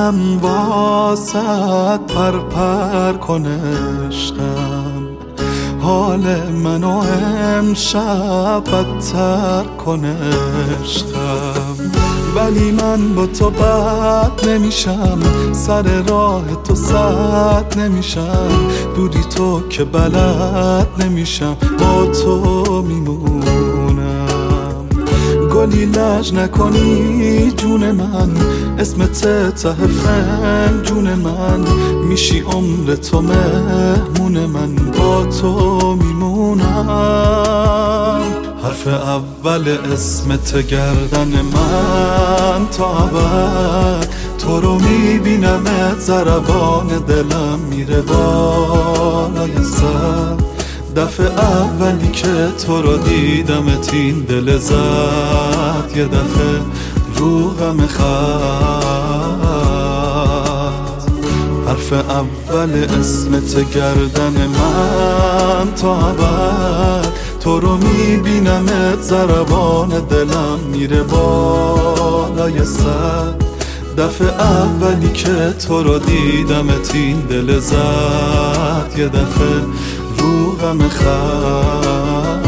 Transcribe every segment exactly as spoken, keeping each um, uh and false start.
من واسط پر پر کن عشقم، حال منو امشب بدتر کن عشقم. ولی من با تو بد نمیشم، سر راه تو سد نمیشم، بودی تو که بلد نمیشم، با تو میمونم. گلی لج نکنی جون من، اسمت ته فنجون من، میشی عمر تو مهمون من، با تو میمونم. حرف اول اسمت گردن من تا ابد، تو رو میبینمت ضربان دلم میره بالای سر. دفعه اولی که تو رو دیدمت این دل زد یه دفعه رو غم خط. حرف اول اسمت گردن من تا ابد، تو رو میبینمت ضربان دلم میره بالای سر. دفعه اولی که تو رو دیدمت این دل زد یه دفعه رو غم خط.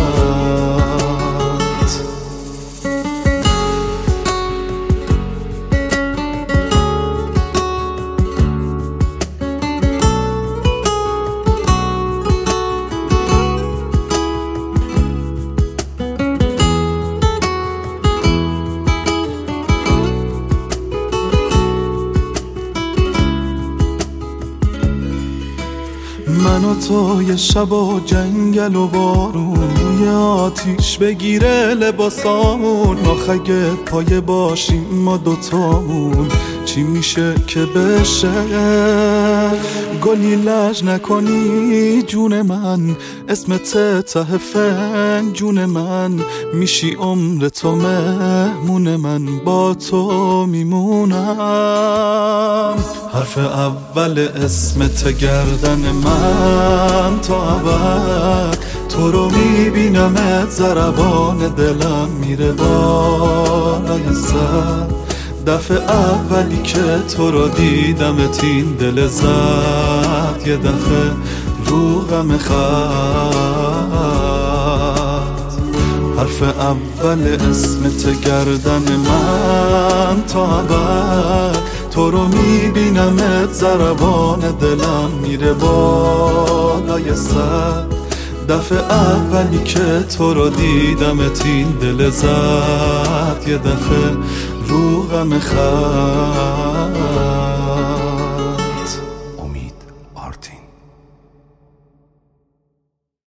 من و تو یه شب و جنگل و بارون، روی آتیش بگیره لباسامون، آخ اگه پایه باشیم ما دوتامون چی میشه که بشه. گلی لج نکنی جون من، اسمت ته فنجون من، میشی عمر تو مهمون من، با تو میمونم. حرف اول اسمت گردن من تا ابد، تو رو میبینمت ضربان دلم میره بالای سر. دفعه اولی که تو رو دیدمت این دل زد یه دفعه رو غم خط. حرف اول اسمت گردن من تا ابد، تو رو میبینمت ضربان دلم میره بالای سر. دفعه اولی که تو رو دیدمت این دل زد یه دفعه رو غم خط.